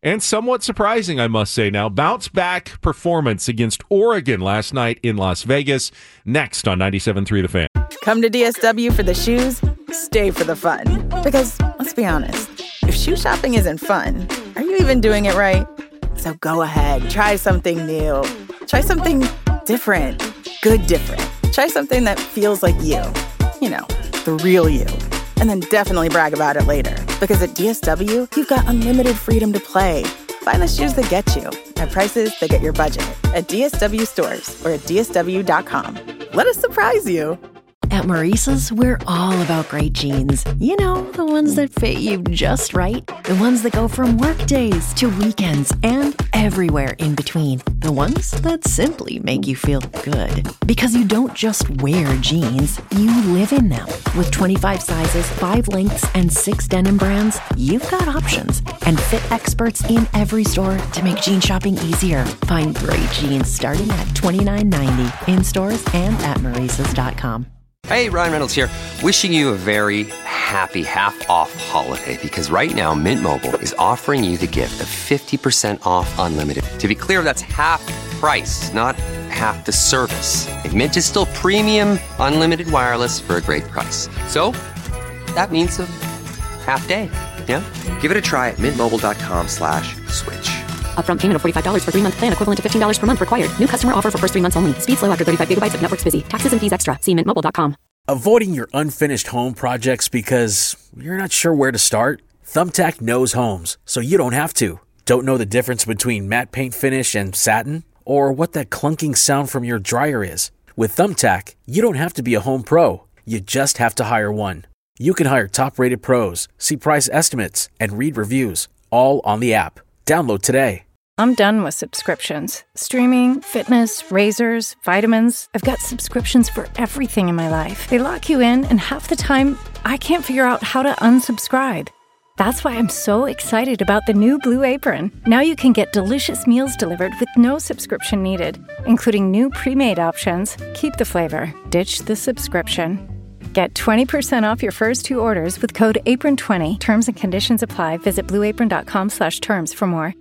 and somewhat surprising, I must say now, bounce-back performance against Oregon last night in Las Vegas. Next on ninety-seven point three The Fan. Come to D S W for the shoes, stay for the fun. Because, let's be honest, if shoe shopping isn't fun, are you even doing it right? So go ahead, try something new. Try something different. Good different. Try something that feels like you. You know, the real you. And then definitely brag about it later. Because at D S W, you've got unlimited freedom to play. Find the shoes that get you at prices that get your budget at D S W stores or at D S W dot com. Let us surprise you. At Maurice's, we're all about great jeans. You know, the ones that fit you just right. The ones that go from work days to weekends and everywhere in between. The ones that simply make you feel good. Because you don't just wear jeans, you live in them. With twenty-five sizes, five lengths, and six denim brands, you've got options. And fit experts in every store to make jean shopping easier. Find great jeans starting at twenty-nine ninety in stores and at Maurice's dot com. Hey, Ryan Reynolds here, wishing you a very happy half-off holiday because right now Mint Mobile is offering you the gift of fifty percent off unlimited. To be clear, that's half price, not half the service. And Mint is still premium unlimited wireless for a great price. So, that means a half day, yeah? Give it a try at mintmobile.com slash switch. Upfront payment of forty-five dollars for three-month plan equivalent to fifteen dollars per month required. New customer offer for first three months only. Speed slow after thirty-five gigabytes if network's busy. Taxes and fees extra. See mint mobile dot com. Avoiding your unfinished home projects because you're not sure where to start? Thumbtack knows homes, so you don't have to. Don't know the difference between matte paint finish and satin? Or what that clunking sound from your dryer is? With Thumbtack, you don't have to be a home pro. You just have to hire one. You can hire top-rated pros, see price estimates, and read reviews, all on the app. Download today. I'm done with subscriptions. Streaming, fitness, razors, vitamins. I've got subscriptions for everything in my life. They lock you in, and half the time, I can't figure out how to unsubscribe. That's why I'm so excited about the new Blue Apron. Now you can get delicious meals delivered with no subscription needed, including new pre-made options. Keep the flavor, ditch the subscription. Get twenty percent off your first two orders with code apron twenty. Terms and conditions apply. Visit blueapron.com slash terms for more.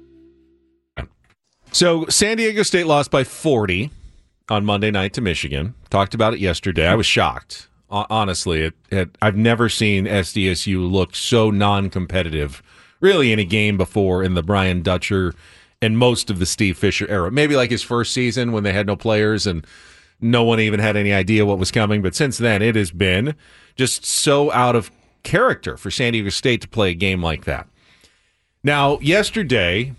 So San Diego State lost by forty on Monday night to Michigan. Talked about it yesterday. I was shocked. Honestly, it, it, I've never seen S D S U look so non-competitive, really, in a game before in the Brian Dutcher and most of the Steve Fisher era. Maybe like his first season when they had no players and no one even had any idea what was coming. But since then, it has been just so out of character for San Diego State to play a game like that. Now, yesterday,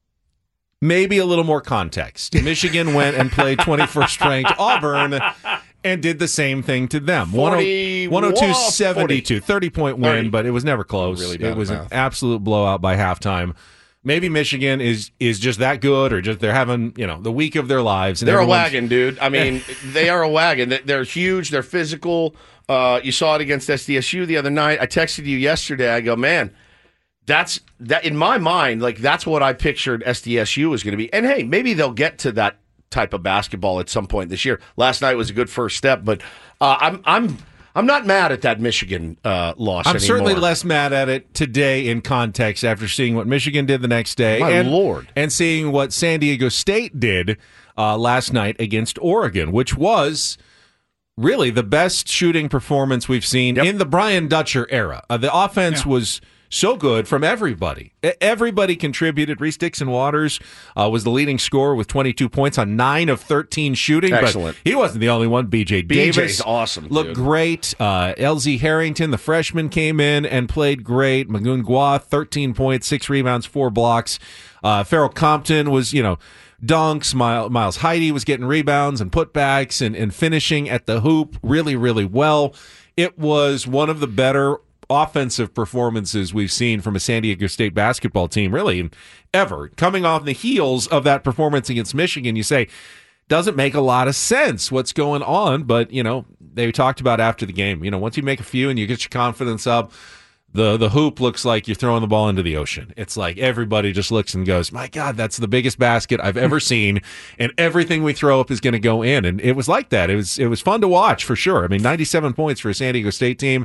maybe a little more context. Michigan went and played twenty-first ranked Auburn and did the same thing to them. one oh two seventy-two, thirty-point win, thirty. But it was never close. Really bad it was an absolute blowout by halftime. Maybe Michigan is is just that good, or just they're having, you know, the week of their lives. And they're a wagon, dude. I mean, they are a wagon. They're huge. They're physical. Uh, you saw it against S D S U the other night. I texted you yesterday. I go, man, that's that in my mind. Like that's what I pictured S D S U was going to be. And hey, maybe they'll get to that type of basketball at some point this year. Last night was a good first step, but uh, I'm I'm I'm not mad at that Michigan uh, loss I'm anymore. certainly less mad at it today in context after seeing what Michigan did the next day. My and, Lord. And seeing what San Diego State did uh, last night against Oregon, which was really the best shooting performance we've seen yep. in the Brian Dutcher era. Uh, the offense yeah. was so good from everybody. Everybody contributed. Reese Dixon Waters uh, was the leading scorer with twenty-two points on nine of thirteen shooting. Excellent. But he wasn't the only one. B J Davis. B J's awesome. Looked dude. great. Uh, L Z Harrington, the freshman, came in and played great. Magoon Gua, thirteen points, six rebounds, four blocks. Uh, Farrell Compton was, you know, dunks. Miles Heide was getting rebounds and putbacks and, and finishing at the hoop really, really well. It was one of the better offensive performances we've seen from a San Diego State basketball team, really, ever. Coming off the heels of that performance against Michigan, you say, doesn't make a lot of sense what's going on, but, you know, they talked about after the game, you know, once you make a few and you get your confidence up, the the hoop looks like you're throwing the ball into the ocean. It's like everybody just looks and goes, my God, that's the biggest basket I've ever seen, and everything we throw up is going to go in. And it was like that. It was it was fun to watch, for sure. I mean, ninety-seven points for a San Diego State team.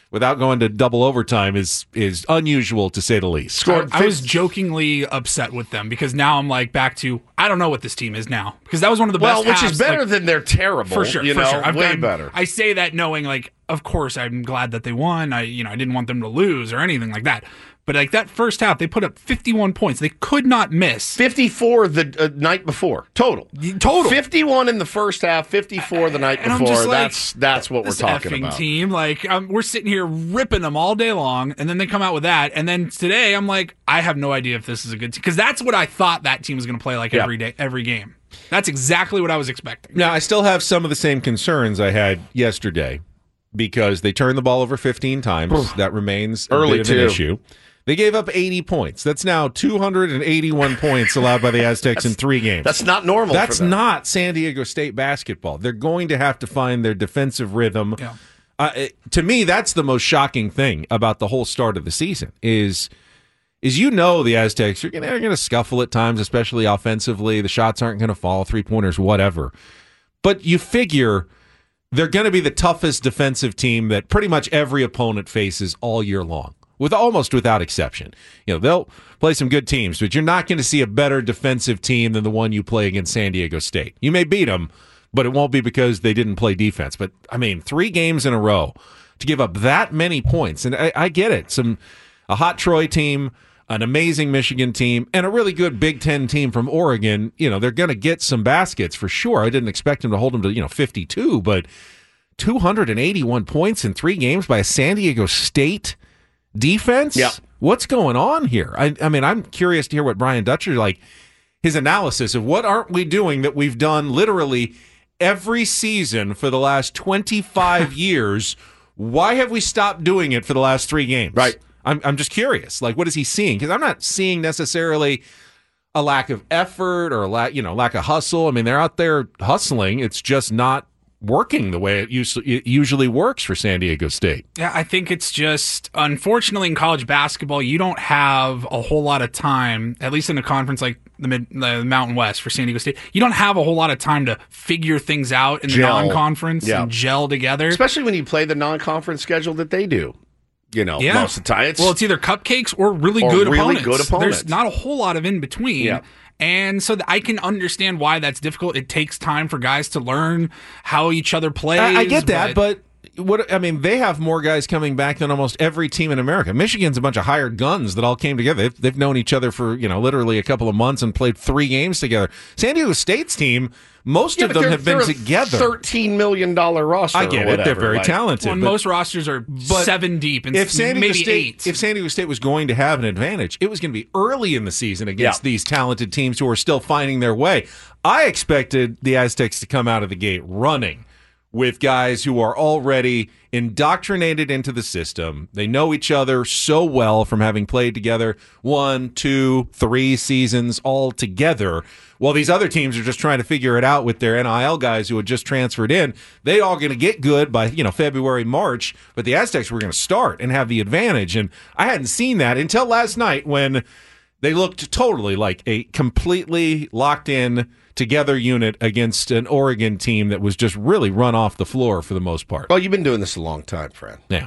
without going to double overtime is is unusual to say the least. I, I was jokingly upset with them because now I'm like back to I don't know what this team is now because that was one of the well, best. Well, which halves, is better like, than they're terrible for sure. You for know, sure. I've way done, better. I say that knowing like, of course, I'm glad that they won. I you know I didn't want them to lose or anything like that. But like that first half, they put up fifty-one points. They could not miss. fifty-four the uh, night before. Total. Total. fifty-one in the first half, fifty-four the night And I'm before. just like, that's that's what we're this talking effing about. Team, like um, we're sitting here ripping them all day long, and then they come out with that. And then today, I'm like, I have no idea if this is a good team because that's what I thought that team was going to play like Yeah. every day, every game. That's exactly what I was expecting. Now, I still have some of the same concerns I had yesterday because they turned the ball over fifteen times. That remains a Early, bit of an too. issue. They gave up eighty points. That's now two hundred eighty-one points allowed by the Aztecs in three games. That's not normal. That's for them. not San Diego State basketball. They're going to have to find their defensive rhythm. Yeah. Uh, it- to me, that's the most shocking thing about the whole start of the season is is you know the Aztecs are going to scuffle at times, especially offensively. The shots aren't going to fall, three-pointers, whatever. But you figure they're going to be the toughest defensive team that pretty much every opponent faces all year long. With almost without exception. You know, they'll play some good teams, but you're not going to see a better defensive team than the one you play against San Diego State. You may beat them, but it won't be because they didn't play defense. But, I mean, three games in a row to give up that many points. And I, I get it. Some a hot Troy team, an amazing Michigan team, and a really good Big Ten team from Oregon. You know, they're going to get some baskets for sure. I didn't expect them to hold them to, you know, fifty-two, but two hundred eighty-one points in three games by a San Diego State defense? Yeah. What's going on here? I, I mean, I'm curious to hear what Brian Dutcher, like, his analysis of what aren't we doing that we've done literally every season for the last twenty-five years. Why have we stopped doing it for the last three games? Right. I'm, I'm just curious. Like, what is he seeing? Because I'm not seeing necessarily a lack of effort or a lack, you know, lack of hustle. I mean, they're out there hustling. It's just not working the way it usually, it usually works for San Diego State. Yeah, I think it's just, unfortunately, in college basketball, you don't have a whole lot of time, at least in a conference like the, Mid, the Mountain West for San Diego State. You don't have a whole lot of time to figure things out in the Gel. non-conference Yeah. and gel together. Especially when you play the non-conference schedule that they do. You know, Yeah. most of the time. It's, well, it's either cupcakes or really Or good really opponents. good opponents. There's not a whole lot of in between. Yeah. And so th- I can understand why that's difficult. It takes time for guys to learn how each other plays. I, I get that, but, what I mean, they have more guys coming back than almost every team in America. Michigan's a bunch of hired guns that all came together. They've, they've known each other for, you know, literally a couple of months and played three games together. San Diego State's team, most Yeah, of but them they're- have been they're a together. thirteen million dollars roster. I get or it. They're whatever, very like- talented. Well, and but- most rosters are But seven deep and if San Diego maybe State, eight. if San Diego State was going to have an advantage, it was going to be early in the season against Yeah. these talented teams who are still finding their way. I expected the Aztecs to come out of the gate running with guys who are already indoctrinated into the system. They know each other so well from having played together one, two, three seasons all together. While these other teams are just trying to figure it out with their N I L guys who had just transferred in, they all going to get good by, you know, February, March, but the Aztecs were going to start and have the advantage. And I hadn't seen that until last night when they looked totally like a completely locked in together unit against an Oregon team that was just really run off the floor for the most part. Well, you've been doing this a long time, friend. Yeah.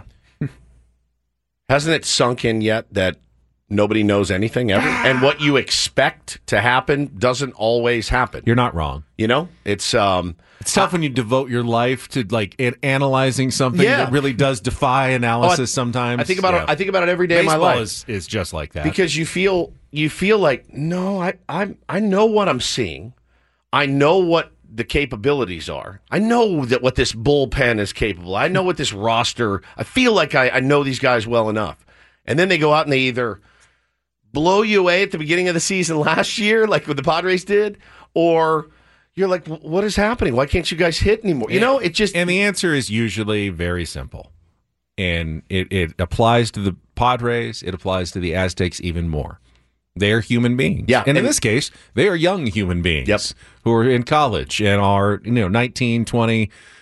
Hasn't it sunk in yet that nobody knows anything ever? And what you expect to happen doesn't always happen. You're not wrong. You know? It's um It's tough when you devote your life to like an- analyzing something Yeah. that really does defy analysis Oh, I- sometimes. I think about Yeah. it I think about it every day Baseball of my life. Is, is just like that. Because you feel you feel like, no, I I I know what I'm seeing. I know what the capabilities are. I know that what this bullpen is capable. I know what this roster. I feel like I, I know these guys well enough. And then they go out and they either blow you away at the beginning of the season last year, like what the Padres did, or you're like, what is happening? Why can't you guys hit anymore? You know, it just and the answer is usually very simple, and it, it applies to the Padres. It applies to the Aztecs even more. They are human beings. Yeah, and, in and- this case, they are young human beings Yep. who are in college and are, you know, nineteen, twenty,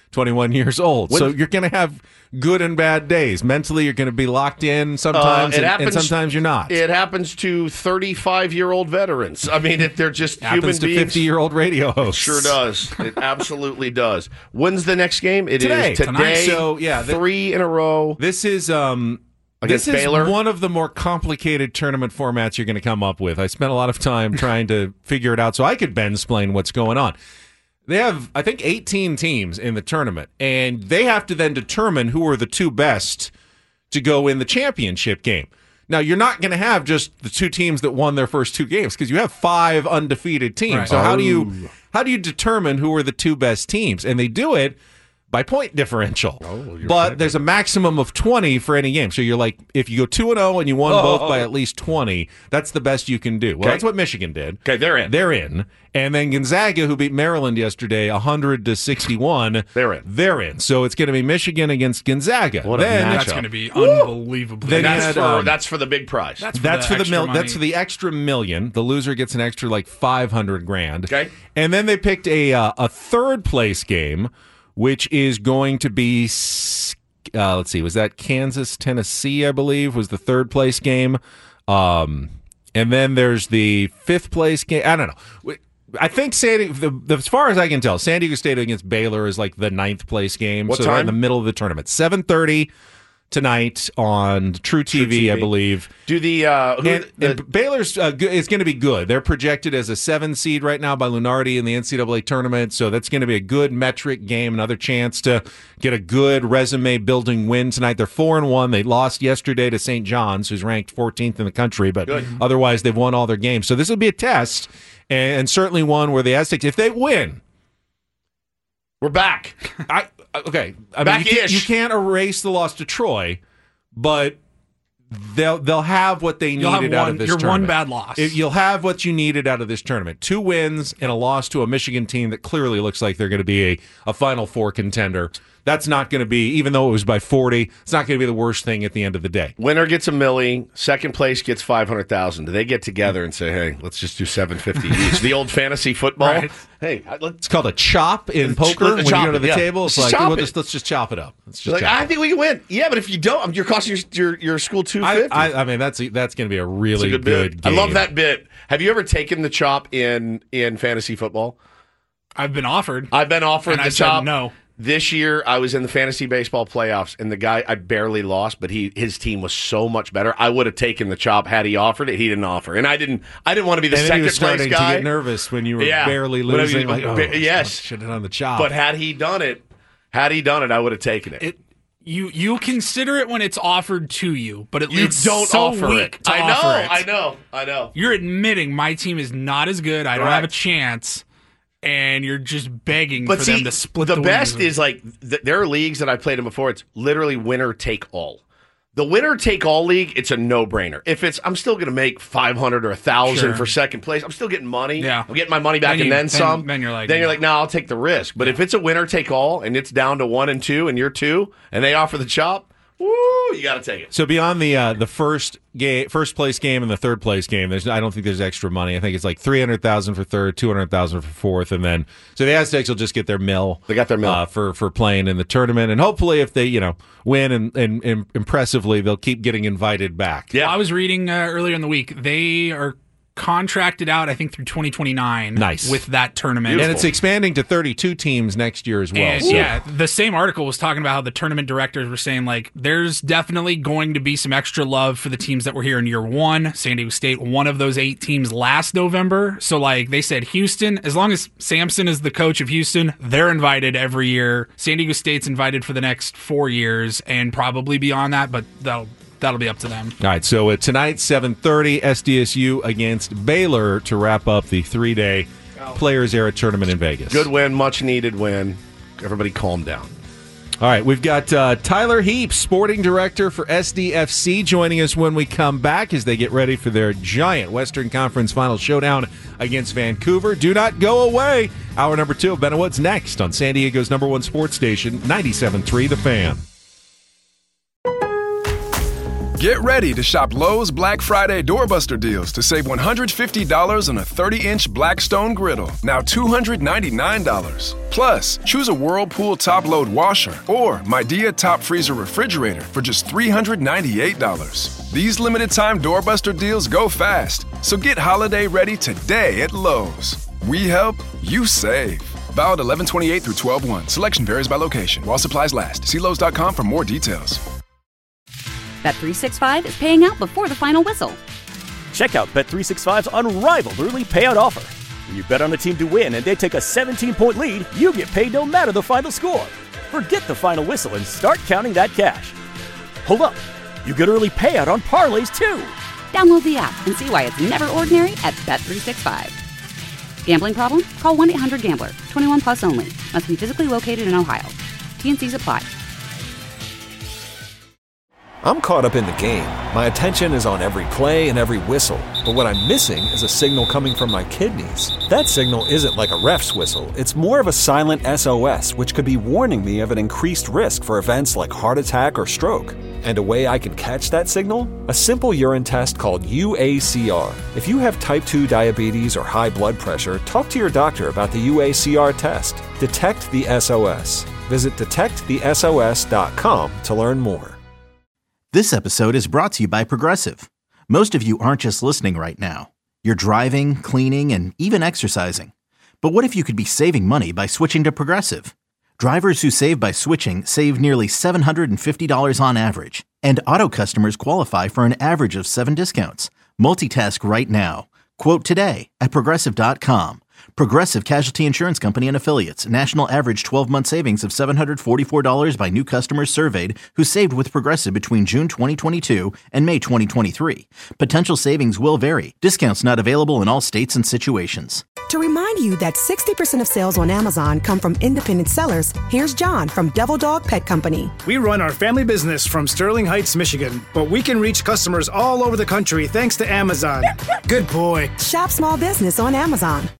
twenty-one years old. When- so you're going to have good and bad days. Mentally, you're going to be locked in sometimes, Uh, it and, happens- and sometimes you're not. It happens to thirty-five-year-old veterans. I mean, if they're just human happens to beings. fifty-year-old radio hosts. Sure does. It absolutely does. When's the next game? It Today. is today. Tonight. So, yeah, the- three in a row. This is um, Against this is Baylor? one of the more complicated tournament formats you're going to come up with. I spent a lot of time trying to figure it out so I could Ben-splain what's going on. They have, I think, eighteen teams in the tournament, and they have to then determine who are the two best to go in the championship game. Now, you're not going to have just the two teams that won their first two games because you have five undefeated teams. Right. So how do Oh. you how do you determine who are the two best teams? And they do it by point differential. Oh, but there's a maximum of twenty for any game. So you're like, if you go two and oh and you won Oh. both by at least twenty, that's the best you can do. Well, Okay. that's what Michigan did. Okay, they're in. They're in. And then Gonzaga, who beat Maryland yesterday one hundred to sixty-one, They're in. They're in. So it's going to be Michigan against Gonzaga. What a then, matchup. That's going to be unbelievable. Then you That's had, for, um, that's for the big prize. That's for That's the for the extra mil- money. That's for the extra million. The loser gets an extra like five hundred grand. Okay. And then they picked a uh, a third place game, which is going to be s- uh, let's see, was that Kansas Tennessee? I believe was the third place game. Um, and then there's the fifth place game. I don't know. I think San, the, the, as far as I can tell, San Diego State against Baylor is like the ninth place game. What so they're in time? the middle of the tournament. seven thirty tonight on True T V, True T V. I believe. Do the uh, who, And, the, and Baylor's uh, go- is going to be good. They're projected as a seven seed right now by Lunardi in the N C double A tournament, so that's going to be a good metric game, another chance to get a good resume building win tonight. They're four and one. They lost yesterday to Saint John's, who's ranked fourteenth in the country, but Good. otherwise they've won all their games. So this will be a test, and, and certainly one where the Aztecs, if they win, we're back. I okay. I mean, you, Back-ish. can't, you can't erase the loss to Troy, but they'll they'll have what they You'll have needed out one- of this your tournament. one bad loss. It- you'll have what you needed out of this tournament: two wins and a loss to a Michigan team that clearly looks like they're going to be a, a Final Four contender. That's not going to be, even though it was by forty, it's not going to be the worst thing at the end of the day. Winner gets a milli. Second place gets five hundred thousand. Do they get together and say, "Hey, let's just do seven fifty each"? The old fantasy football. Right. Hey, let's. It's called a chop in poker. Let's When you chop go to it, the yeah. table, it's Let's like, chop well, it. just, let's just chop it up. Let's just Like, chop I it. think we can win. Yeah, but if you don't, you're costing your your, your school two I, fifty. I, I mean, that's that's going to be a It's really a good, good, bit. game. I love that bit. Have you ever taken the chop in in fantasy football? I've been offered. I've been offered And the I said chop. no. This year, I was in the fantasy baseball playoffs, and the guy I barely lost, but he his team was so much better. I would have taken the chop had he offered it. He didn't offer, and I didn't. I didn't want to be the and then second he was starting place guy. to get nervous when you were Yeah. barely When I losing. was- like, oh, ba- yes. should have done the chop. But had he done it, had he done it, I would have taken it. It you you consider it when it's offered to you, but it, you it's don't so offer weak it. to I know. offer it. I know. I know. You're admitting my team is not as good. I don't Correct. have a chance, and you're just begging But for see, them to split the the, best winnings. is like th- there are leagues that I've played in before. It's literally winner take all. The winner take all league, it's a no brainer. If it's, I'm still going to make five hundred or a thousand Sure. for second place. I'm still getting money. Yeah. I'm getting my money back Then and you- then, then- some. then you're like, then you're no. like, no, I'll take the risk. But if it's a winner take all and it's down to one and two and you're two and they offer the chop, woo, you got to take it. So beyond the uh, the first game, first place game and the third place game, there's I don't think there's extra money. I think it's like three hundred thousand for third, two hundred thousand for fourth, and then so the Aztecs will just get their mill. They got their mill uh, for for playing in the tournament, and hopefully, if they you know win and, and, and impressively, they'll keep getting invited back. Yeah, I was reading uh, earlier in the week. They are contracted out, I think, through twenty twenty-nine. Nice. With that tournament. And it's expanding to thirty-two teams next year as well. And, so- yeah, the same article was talking about how the tournament directors were saying, like, there's definitely going to be some extra love for the teams that were here in year one. San Diego State, one of those eight teams last November. So, like, they said Houston, as long as Sampson is the coach of Houston, they're invited every year. San Diego State's invited for the next four years and probably beyond that, but that'll that'll be up to them. All right, so uh, tonight, seven thirty, S D S U against Baylor to wrap up the three-day Players Era Tournament in Vegas. Good win, much needed win. Everybody calm down. All right, we've got uh, Tyler Heap, sporting director for S D F C, joining us when we come back as they get ready for their giant Western Conference Final showdown against Vancouver. Do not go away. Hour number two of Ben and Woods next on San Diego's number one sports station, ninety-seven point three The Fan. Get ready to shop Lowe's Black Friday Doorbuster deals to save one hundred fifty dollars on a thirty-inch Blackstone griddle, now two hundred ninety-nine dollars. Plus, choose a Whirlpool top-load washer or Midea top freezer refrigerator for just three hundred ninety-eight dollars. These limited-time Doorbuster deals go fast, so get holiday ready today at Lowe's. We help, you save. Valid eleven twenty-eight through twelve one. Selection varies by location. While supplies last. See Lowe's dot com for more details. Bet three sixty-five is paying out before the final whistle. Check out Bet three sixty-five's unrivaled early payout offer. When you bet on a team to win and they take a seventeen-point lead, you get paid no matter the final score. Forget the final whistle and start counting that cash. Hold up. You get early payout on parlays, too. Download the app and see why it's never ordinary at Bet three sixty-five. Gambling problem? Call one eight hundred gambler. twenty-one plus only. Must be physically located in Ohio. T N Cs apply. I'm caught up in the game. My attention is on every play and every whistle. But what I'm missing is a signal coming from my kidneys. That signal isn't like a ref's whistle. It's more of a silent S O S, which could be warning me of an increased risk for events like heart attack or stroke. And a way I can catch that signal? A simple urine test called U A C R. If you have type two diabetes or high blood pressure, talk to your doctor about the U A C R test. Detect the S O S. Visit detect the S O S dot com to learn more. This episode is brought to you by Progressive. Most of you aren't just listening right now. You're driving, cleaning, and even exercising. But what if you could be saving money by switching to Progressive? Drivers who save by switching save nearly seven hundred fifty dollars on average. And auto customers qualify for an average of seven discounts. Multitask right now. Quote today at Progressive dot com. Progressive Casualty Insurance Company and Affiliates. National average twelve-month savings of seven hundred forty-four dollars by new customers surveyed who saved with Progressive between June twenty twenty-two and May twenty twenty-three. Potential savings will vary. Discounts not available in all states and situations. To remind you that sixty percent of sales on Amazon come from independent sellers, here's John from Devil Dog Pet Company. We run our family business from Sterling Heights, Michigan, but we can reach customers all over the country thanks to Amazon. Good boy. Shop small business on Amazon.